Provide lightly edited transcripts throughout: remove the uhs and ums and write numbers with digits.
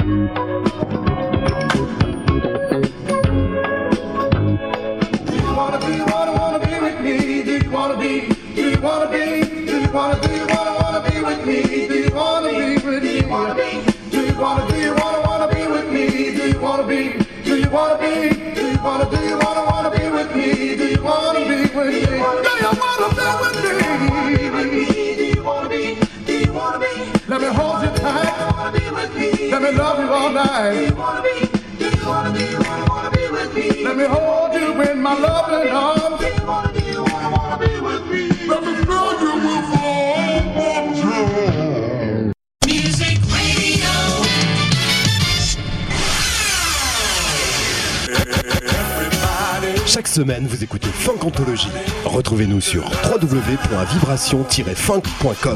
Let me hold you tight. Let me love you all night. Let me hold you in my loving arms. Let me fill you with all my joy. Music Radio. Chaque semaine, vous écoutez Funk Anthology. Retrouvez-nous sur www.vibration-funk.com.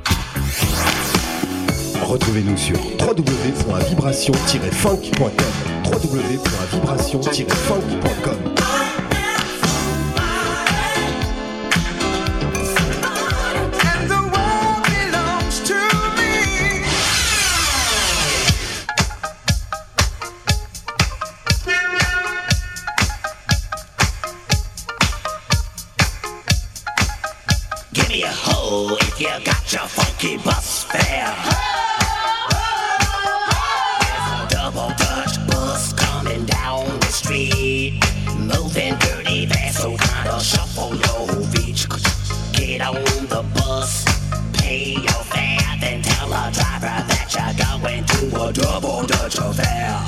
Retrouvez-nous sur www.vibration-funk.com. www.vibration-funk.com. Give me a hoe if you got your funky bus fare. Double Dutch bus coming down the street, moving dirty fast, so kinda shuffle your feet. Get on the bus, pay your fare, then tell a driver that you're going to a Double Dutch affair.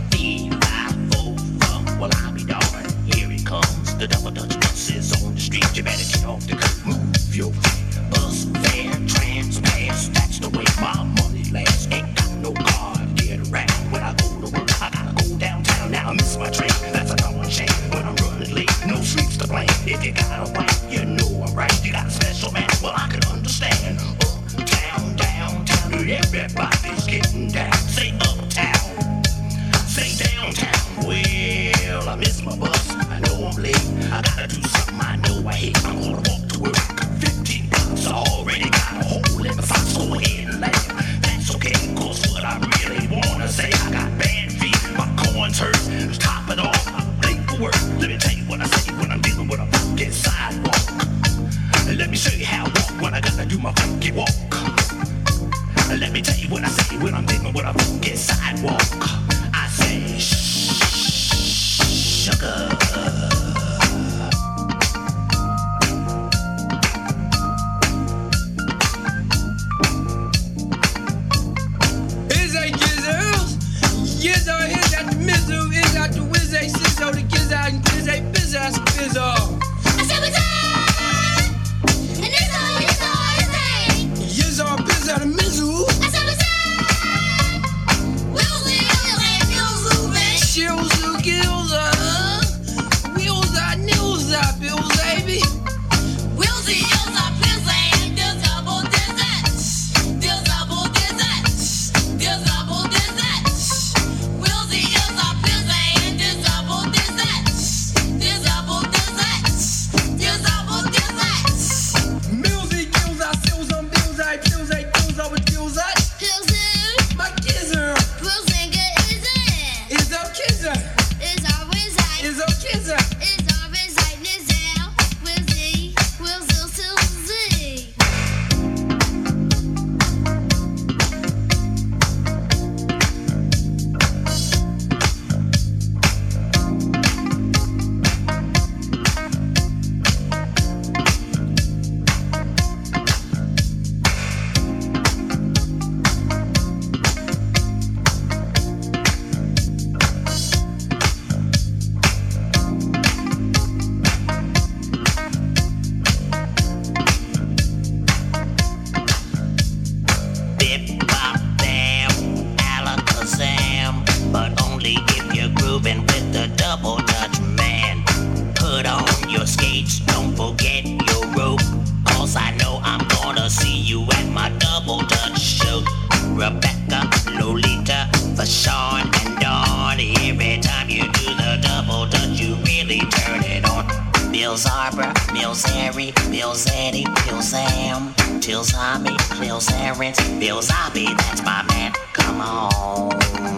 B-I-O-O, well I'll be darned, here it comes. The Double Dutch bus is on the street, you better get off the curb, move your feet. Bus fare, transpass, that's the way my money lasts. Ain't got no car, get around. When I go to work, I gotta go downtown. Now I miss my train, that's a darn shame. When I'm running late, no sleeps to blame. If you got a wife, you know I'm right. You got a special man, well I can understand. Uptown, downtown, everybody's getting down. Say uptown, say downtown. Well, I miss my bus, I know I'm late. I gotta do something I know I hate. I'm gonna walk to work. 15 bucks, I already got a hole in my socks. Go ahead and laugh. That's okay, cause what I really wanna say, I got bad feet, my corns hurt. To top it off, I'm late for work. Let me tell you what I say when I'm dealing with a funky sidewalk. Let me show you how I walk when I gotta do my funky walk. Let me tell you what I say when I'm dealing with a funky sidewalk. I say, sugar. Is that the mizzle? Is that the whiz? A sizzle, the giz out and giz a biz ass fizzle. I said, what's up? And it's all, Yiz all biz out of mizzle. I said, what's up? Wilzy, baby. Shilzu, gilza. Wheels out, nils out, bills, baby. Wilzy, gilza, pizzly, and dill double dizzets. Dill double dizzets. Dill double dizzets. Wilzy is a busy and this double dizzets. This double dizzets. This double dizzets. Milzy kills our seals on bills, I pills, I kills over kills us. Pills in my kizzer. Pills in good is it? Is our kizzer. Is our wizard. Is our kizzer. Is our wizard. Nizel. Wilzy. Wilzy. Silzy. Bip, bop, bam, alakazam. But only if you're grooving with the Double Dutch man. Put on your skates, don't forget your rope. Cause I know I'm gonna see you at my Double Dutch show. Rebecca, Lolita, Fashawn, and Dawn. Every time you do the Double Dutch, you really turn it on. Bill's Arbor, Bill's Harry, Bill's Eddie, Bill's Sam, Till's Tommy, Bill's Aaron, Bill's Abby, that's my man. Come on.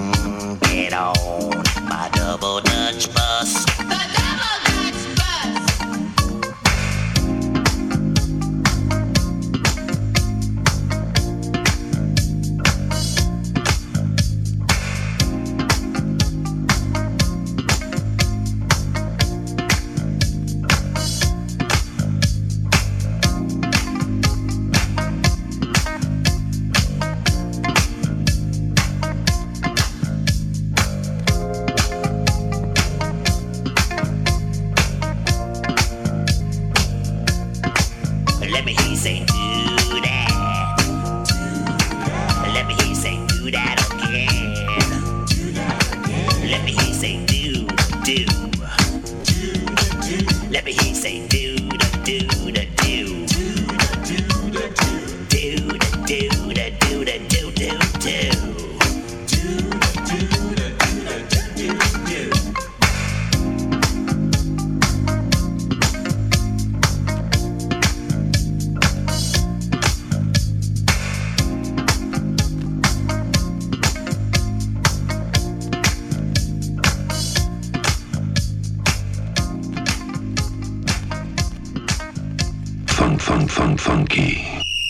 funky.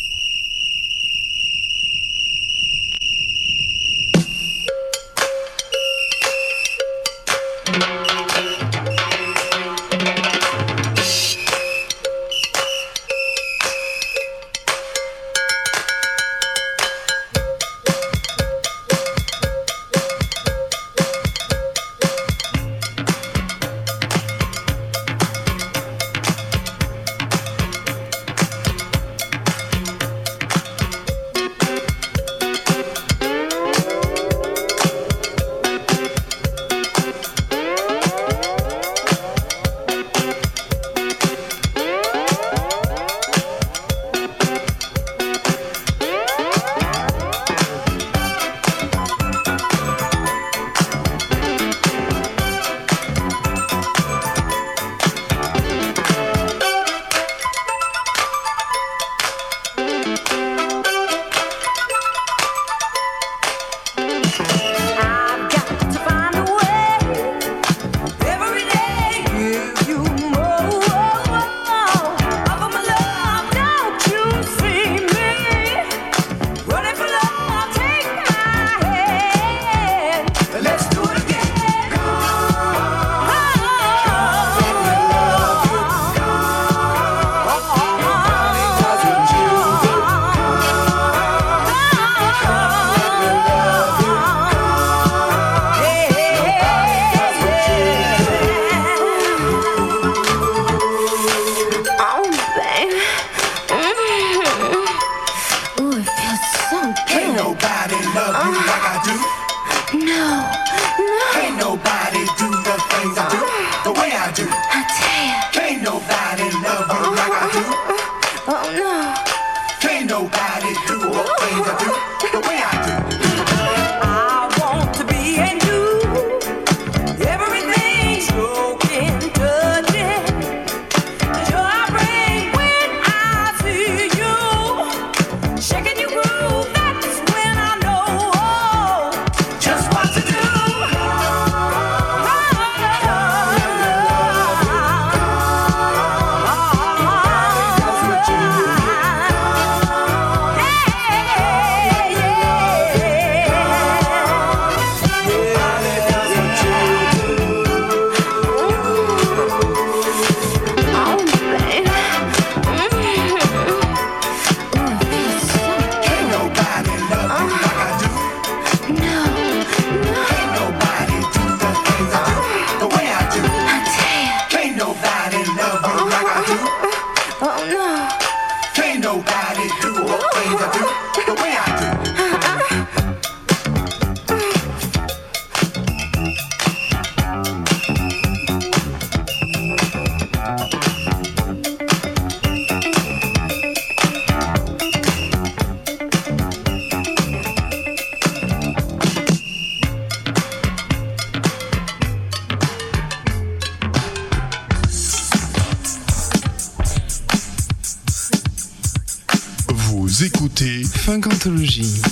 Vous écoutez Funkantologie.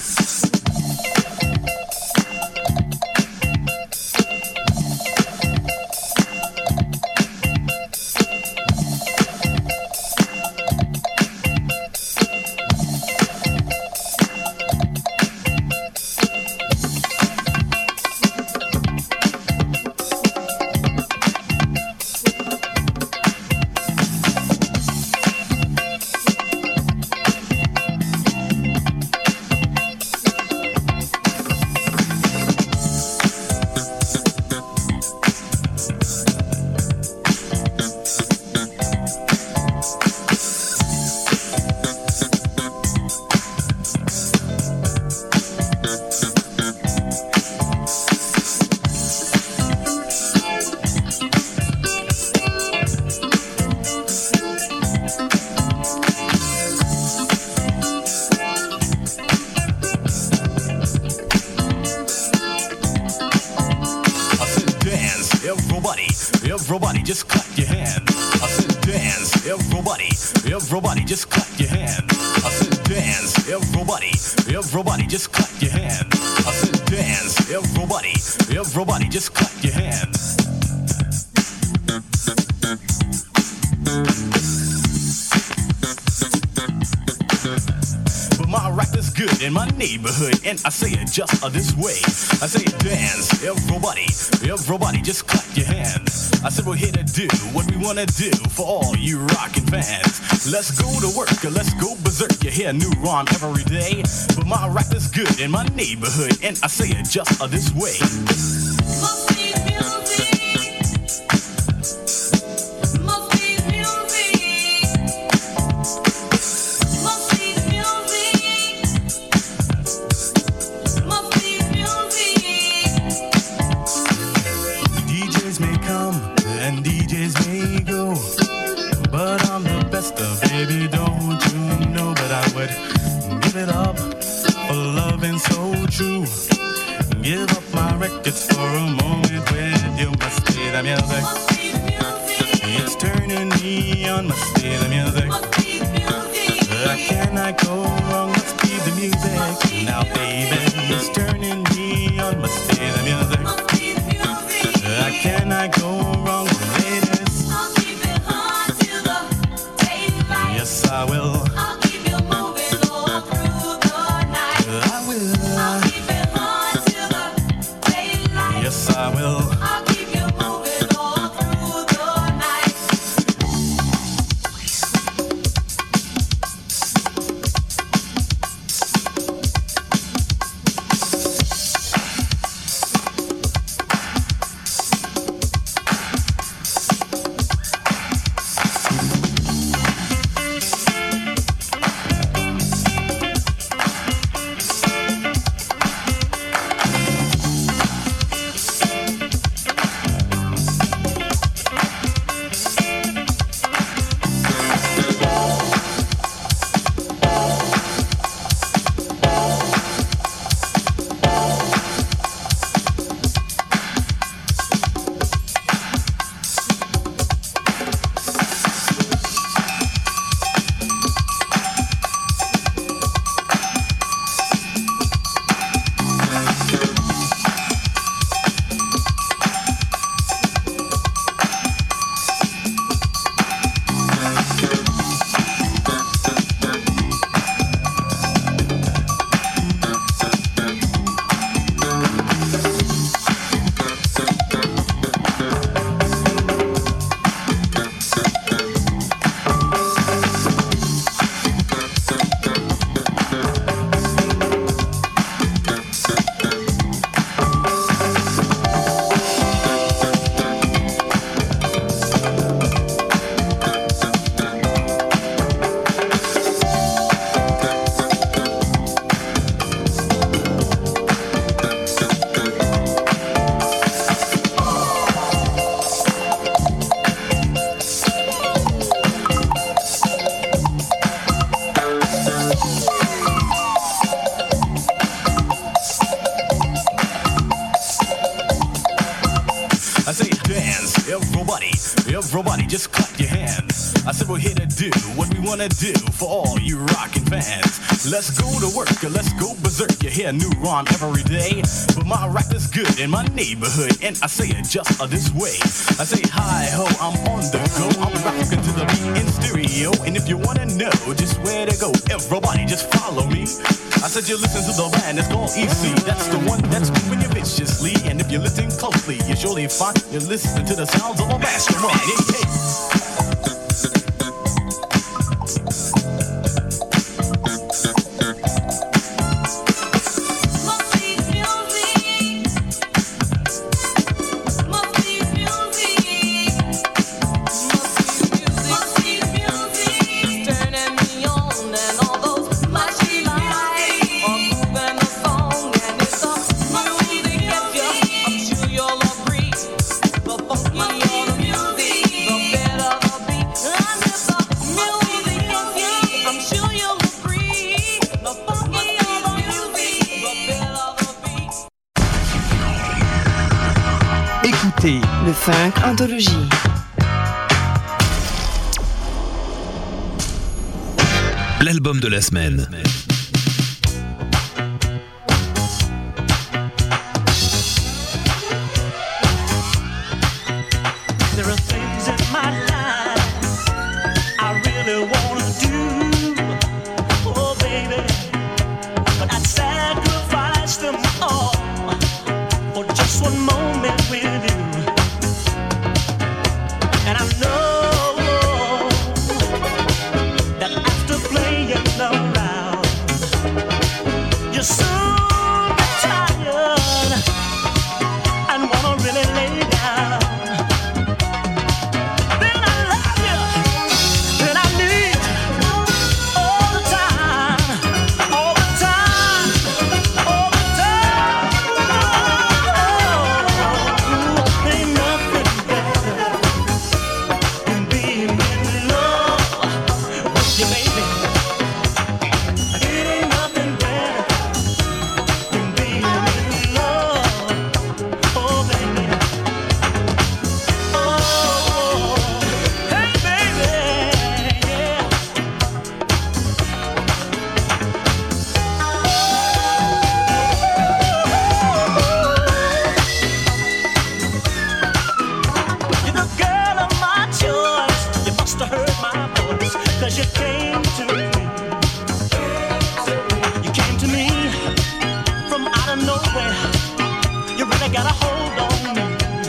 Everybody just clap your hands. I said dance. Everybody just clap your hands. I said dance. Everybody just clap your hands. I said dance. Everybody just clap your hands. in my neighborhood, and I say it just this way. I say dance, everybody, just clap your hands. I said we're here to do what we wanna do for all you rockin' fans. Let's go to work, let's go berserk. You hear a new rhyme every day, but my rap is good in my neighborhood, and I say it just this way. Baby, don't you know? But I would give it up for loving so true. Give up my records for a moment with you. Must be the music. It's turning me on. Must be the music. I cannot go wrong. Must be the music. Now, baby, it's turning me on. Must be the music. I cannot go wrong, ladies. Yes, I will. I'll keep you moving all through the night. I will. I'll keep it on till the daylight. Yes, I will. I'll keep you moving all through the night. Everybody, just clap your hands. I said we're here to do what we wanna do for all you rockin' fans. Let's go to work, let's go berserk. You hear a new rhyme every day, but my rap is good in my neighborhood, and I say it just this way. I say hi ho, I'm on the go. I'm rockin' to the beat in stereo, and if you wanna know just where to go, everybody just follow me. I said you listen to the band, it's called EC. That's the one that's moving you viciously, and if you listen closely, you surely find you're listening to the sounds of a mastermind. Hey, hey. Le Funk Anthologie. L'album de la semaine. There are things in my life I really wanna do, oh baby, but I just one moment with you. And I know that after playing around, you soon get tired and wanna really lay down. Then I love you, then I need you all the time, all the time, all the time. Oh, ain't nothing better than being in love with you, baby. It ain't nothing better than being in love. Oh, baby. Oh, hey, baby, yeah. You're the girl of my choice. You must have heard my voice, 'cause you came to me. You came to me from out of nowhere. You really got a hold on me.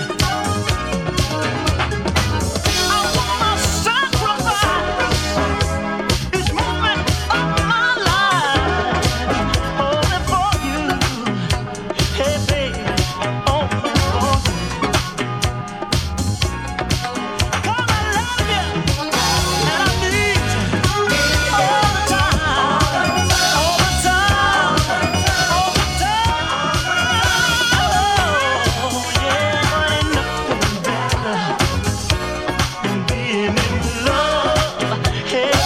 I want my sacrifice each moment of my life, only for you. Hey, baby, only for you. 'Cause I love you and I need you all the time, all the time, all the time. Oh, yeah, ain't nothing better than being in love. Hey,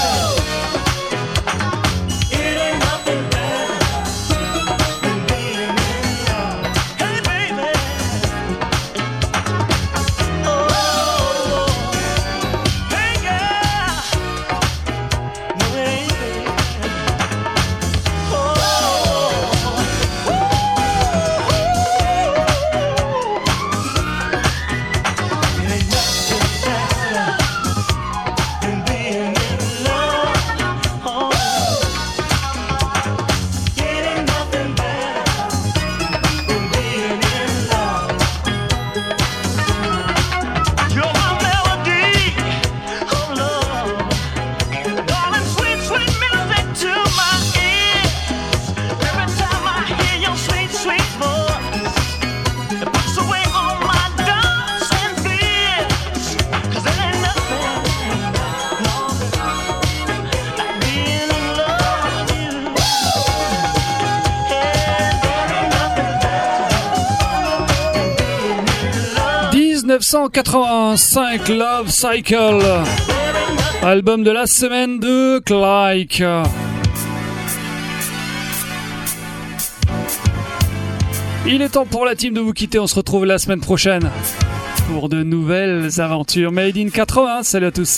it ain't nothing better than being in love. Hey, baby. Oh, hey, girl. No, hey, baby. Oh, it ain't nothing better than being in love. Oh, it ain't nothing better than being in love. You're my melody, oh love, darling, sweet, sweet music to my ears. Every time I hear your sweet, sweet voice, it puts away all my doubts and fears. 'Cause there ain't nothing, no, like being in love with you. Yeah, there ain't nothing better than being in love. 1985, Love Cycle, album de la semaine de Clyke. Il est temps pour la team de vous quitter, on se retrouve la semaine prochaine pour de nouvelles aventures Made in 80. Salut à tous.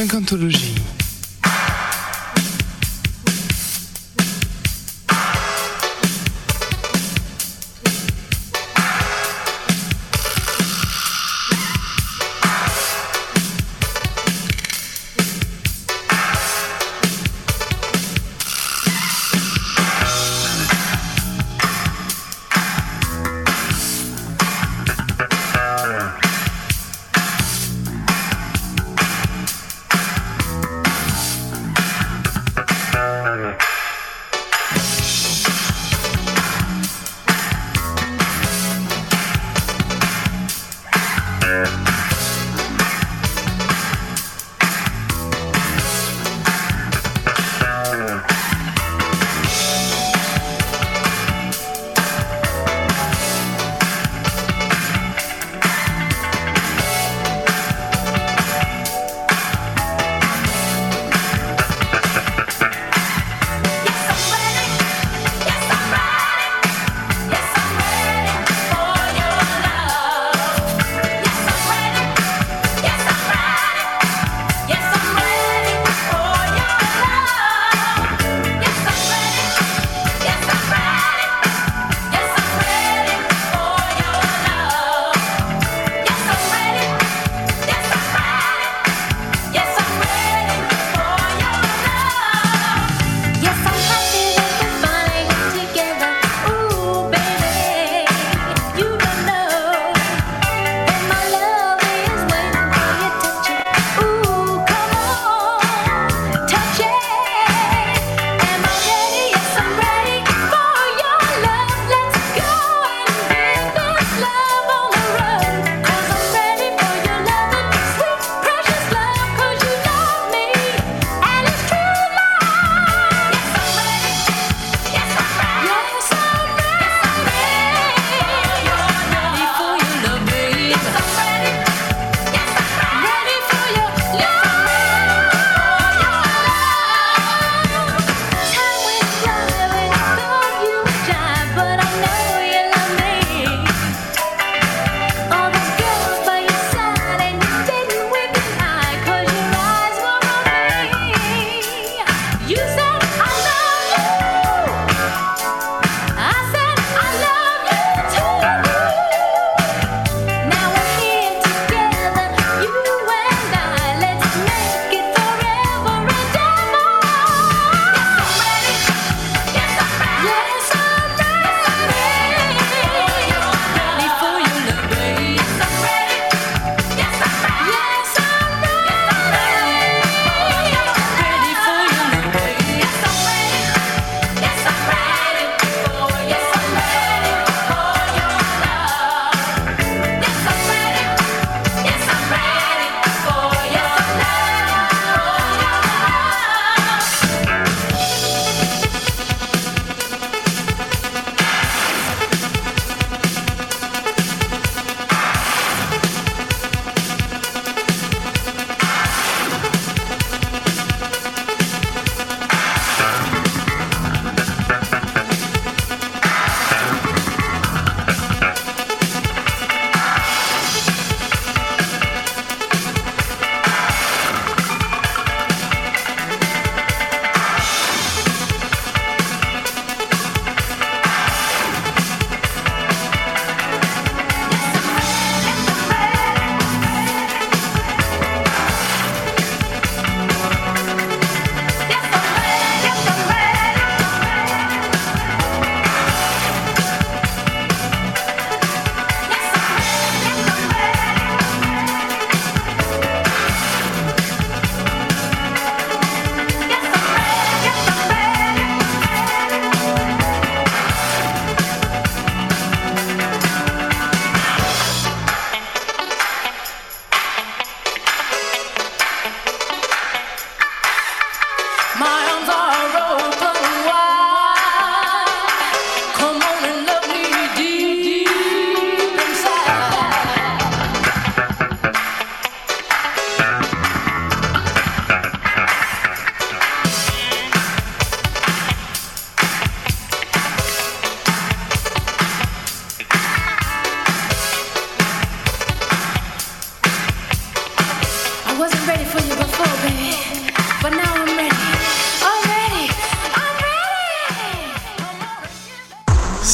Funkantologie.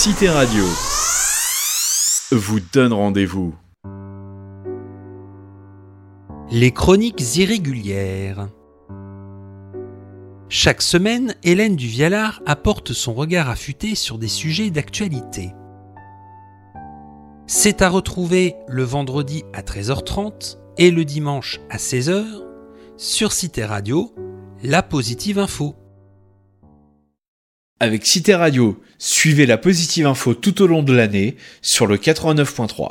Cité Radio vous donne rendez-vous. Les chroniques irrégulières. Chaque semaine, Hélène Duvialard apporte son regard affûté sur des sujets d'actualité. C'est à retrouver le vendredi à 13h30 et le dimanche à 16h sur Cité Radio, la Positive Info. Avec Cité Radio, suivez la Positive Info tout au long de l'année sur le 89.3.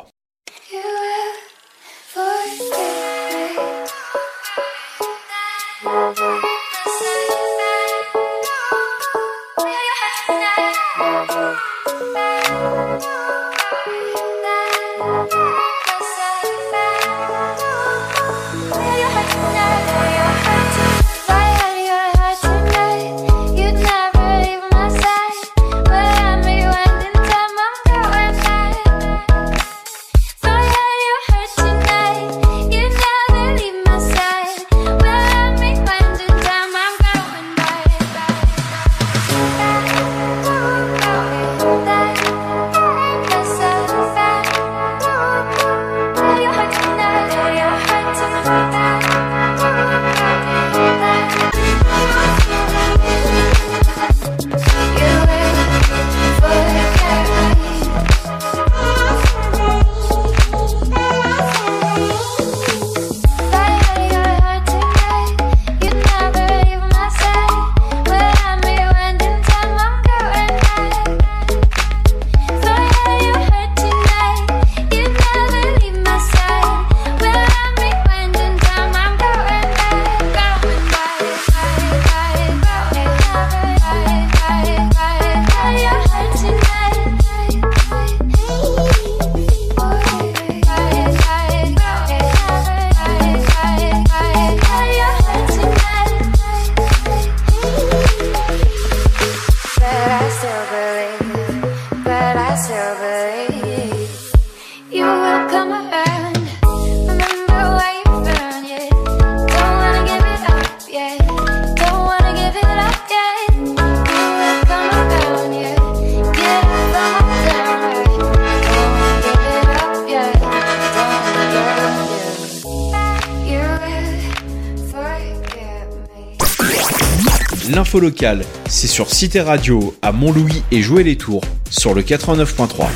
L'info locale, c'est sur Cité Radio à Montlouis et Joué-les-Tours sur le 89.3.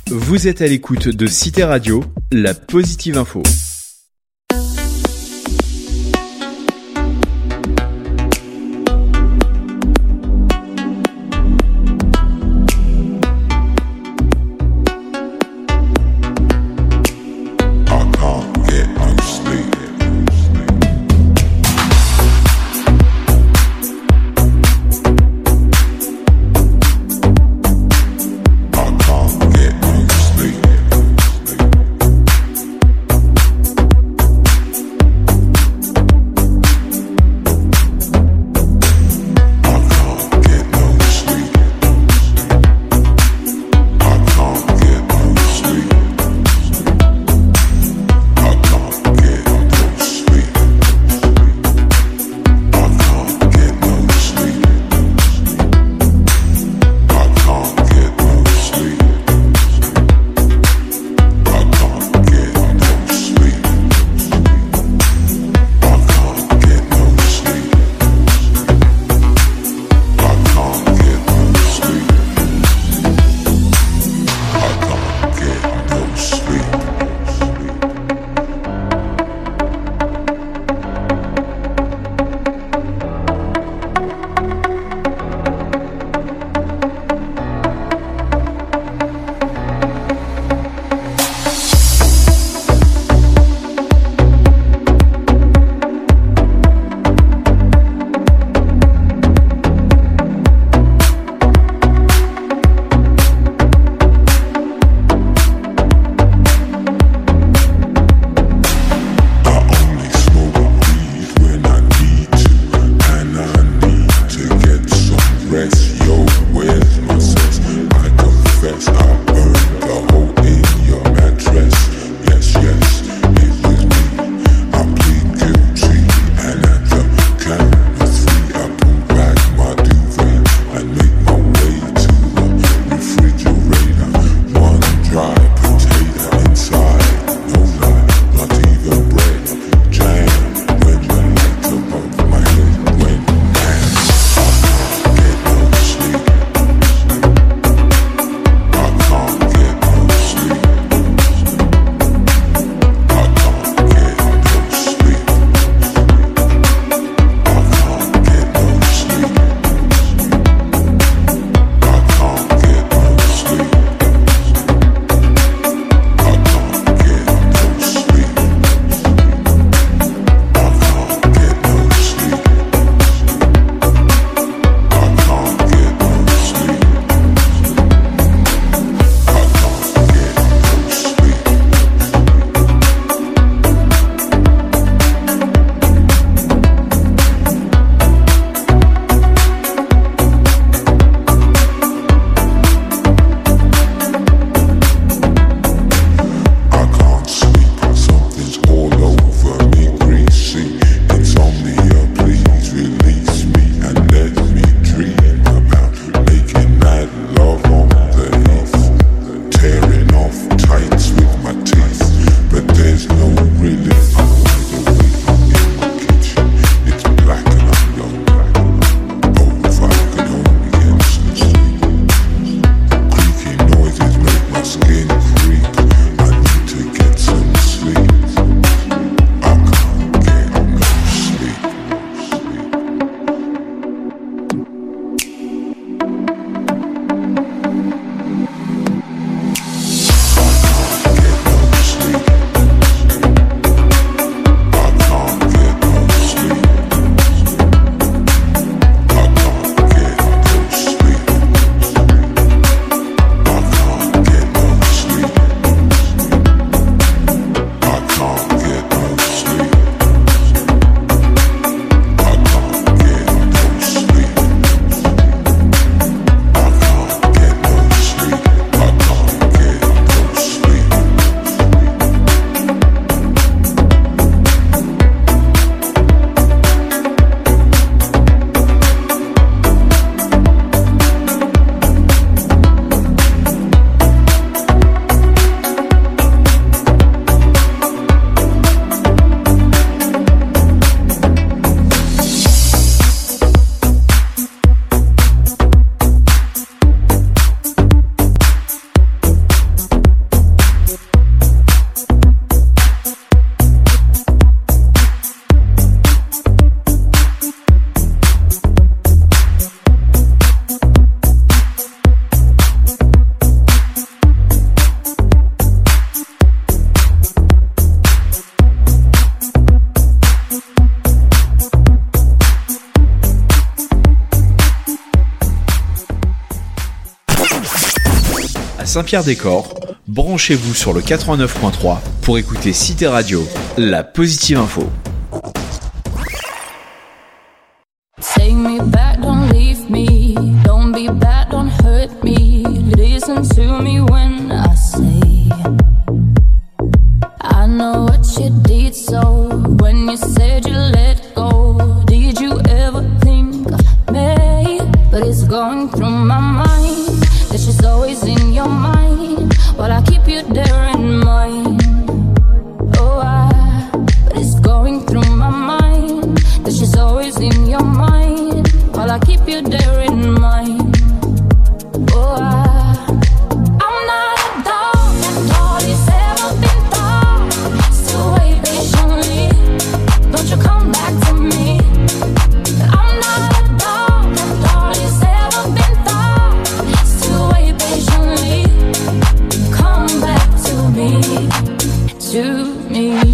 Vous êtes à l'écoute de Cité Radio, la positive info. Saint-Pierre-des-Corps, branchez-vous sur le 89.3 pour écouter Cité Radio, la positive info. Take me back, don't leave me. Don't be bad, don't hurt me. Listen to me when I say I know what you did, so when you said you let go, did you ever think of me? But it's going through my mind that she's always in your mind, while I keep you there in mind. But it's going through my mind that she's always in your mind, while I keep you there in mind. I'm not a dog that all is ever been thought. Still wait patiently, don't you come back to me. I'm not a dog that all is ever been thought. Still wait patiently, come back to me, to me.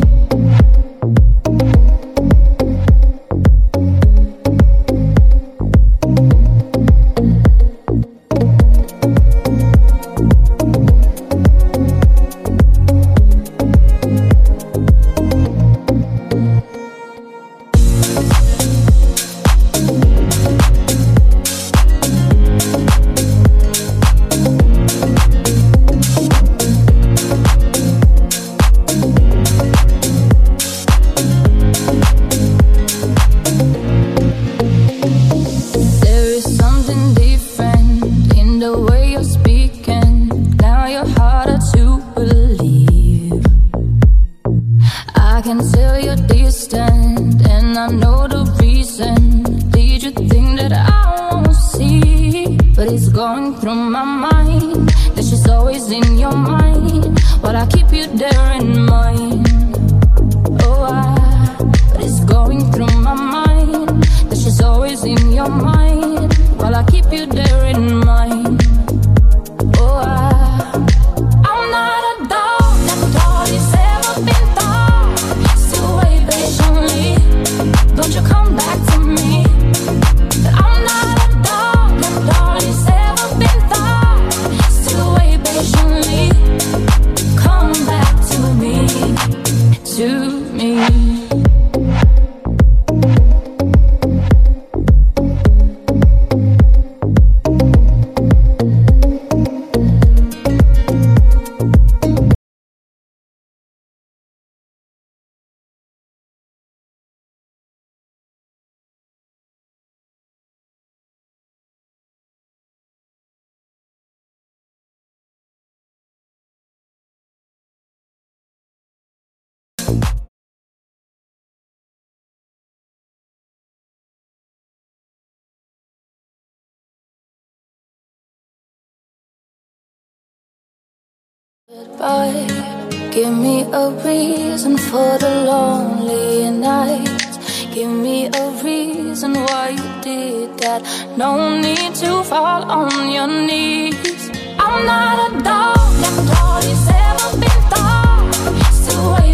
Goodbye. Give me a reason for the lonely nights. Give me a reason why you did that. No need to fall on your knees. I'm not a dog that all is ever been thought. Still wait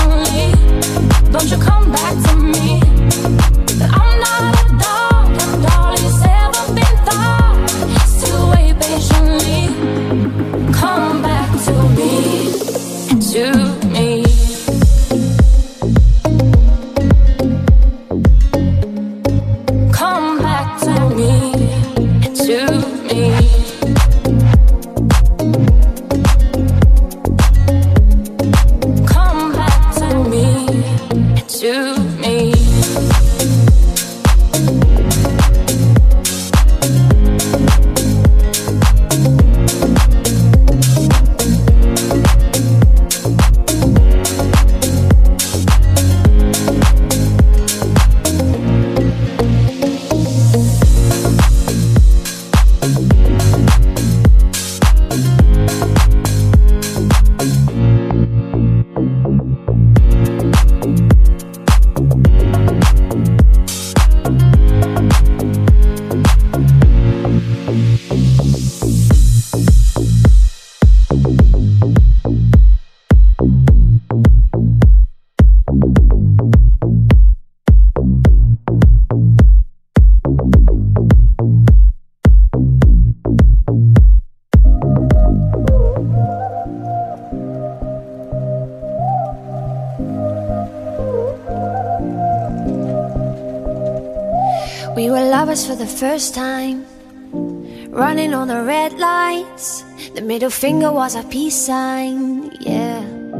patiently, don't you come back to me. I'm not a dog that all is ever been thought. Still wait patiently, come back to me, to me. Come back to me, to me. Come back to me, to me. lovers for the first time, running on the red lights. The middle finger was a peace sign, yeah.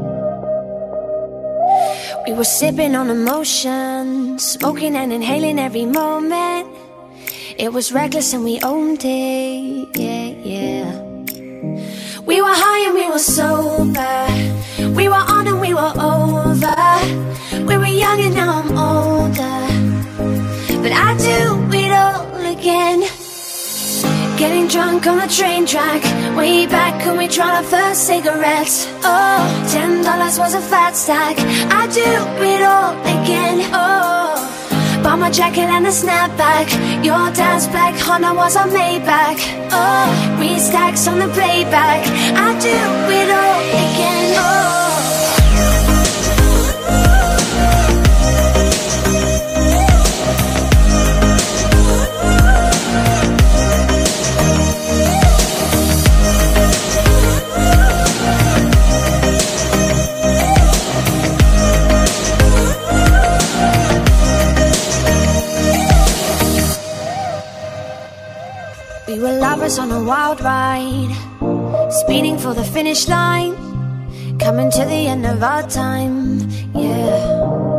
We were sipping on emotion, smoking and inhaling every moment. It was reckless and we owned it, yeah, yeah. We were high and we were sober, we were on and we were over. We were young and now I'm older, but I do it all again. Getting drunk on the train track, way back when we tried our first cigarettes. Oh, $10 was a fat stack, I do it all again. Oh, bought my jacket and a snapback, your dad's black Honda was a Maybach. Oh, restacks on the playback, I do it all again. Oh, we were lovers on a wild ride, speeding for the finish line, coming to the end of our time, yeah.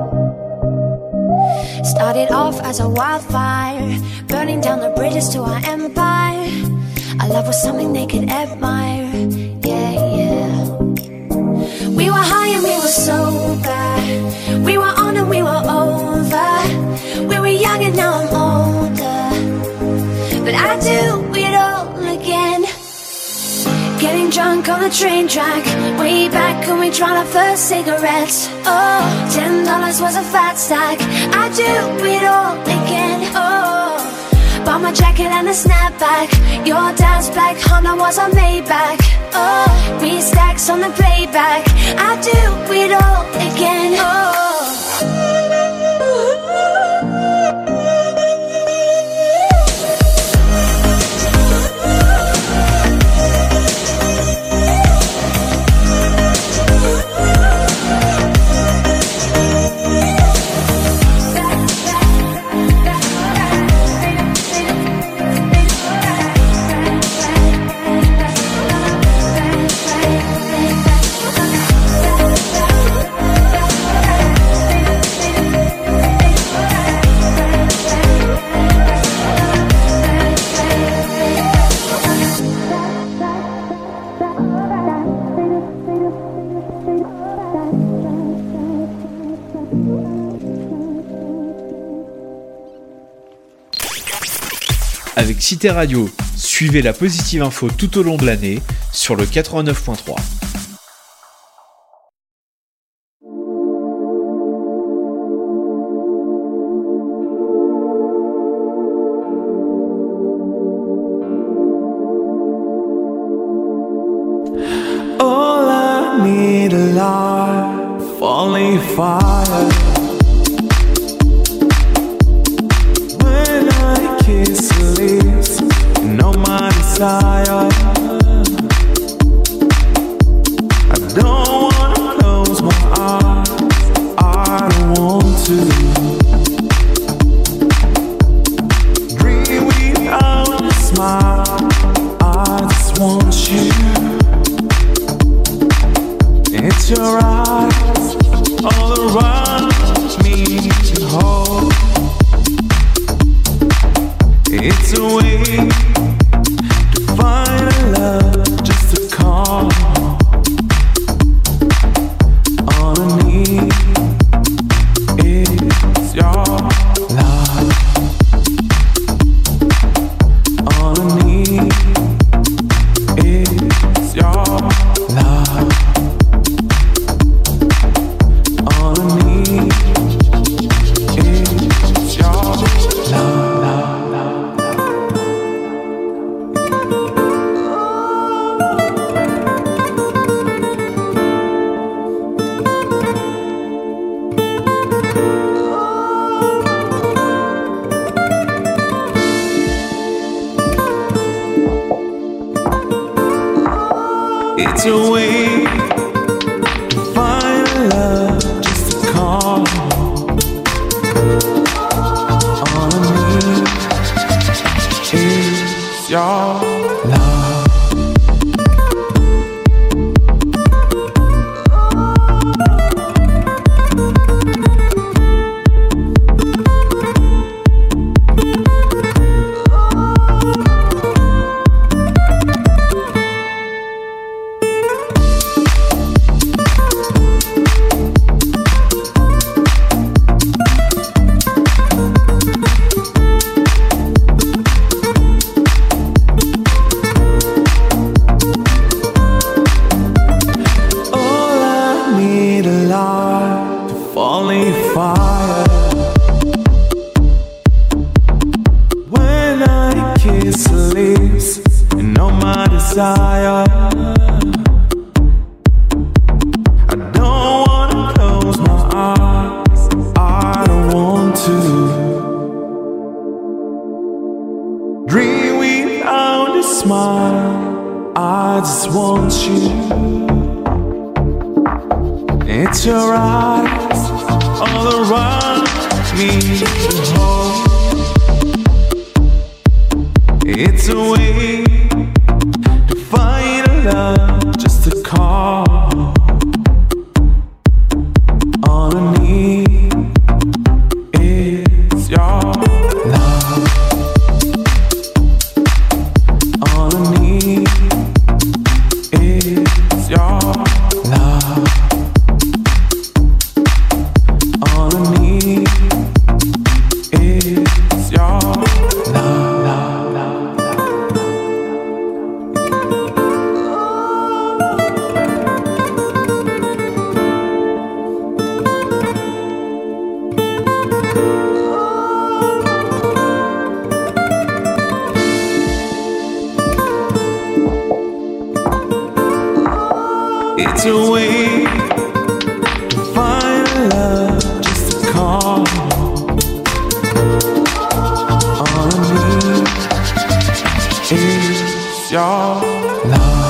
Started off as a wildfire, burning down the bridges to our empire. Our love was something they could admire, yeah, yeah. We were high and we were sober, we were on and we were over. We were young and now I'm older, but I do it all again. Getting drunk on the train track, way back when we tried our first cigarettes. Oh, $10 was a fat stack, I do it all again. Oh, bought my jacket and a snapback, your dad's black Honda was a Maybach. Oh, restacks on the playback, I do it all again. Oh, Avec Cité Radio, suivez la positive info tout au long de l'année sur le 89.3. All I need a life, only fire. When I kiss your lips, you know my desire. I don't wanna close my eyes, I don't want to. Dream without a smile, I just want you. It's your eyes all around me to hold. It's a way to find a love just to call on a knee. It's your love on a knee. It's your love. your love. It's your eyes all around me to hold. It's a way to find a love, just to call on a need. It's your love on a need. It's your love. It's a way to find love, just to call on me. It's your love.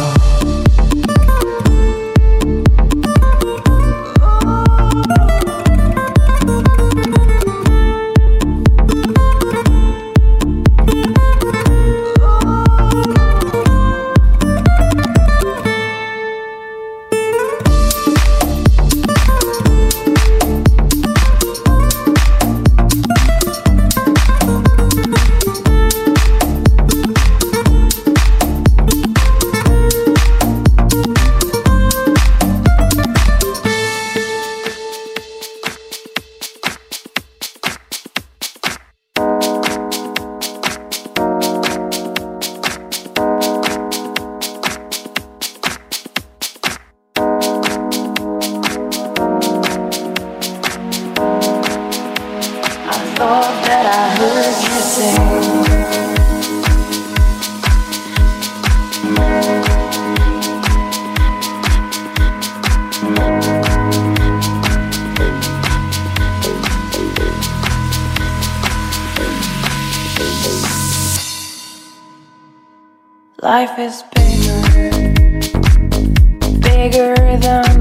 Life is bigger, bigger than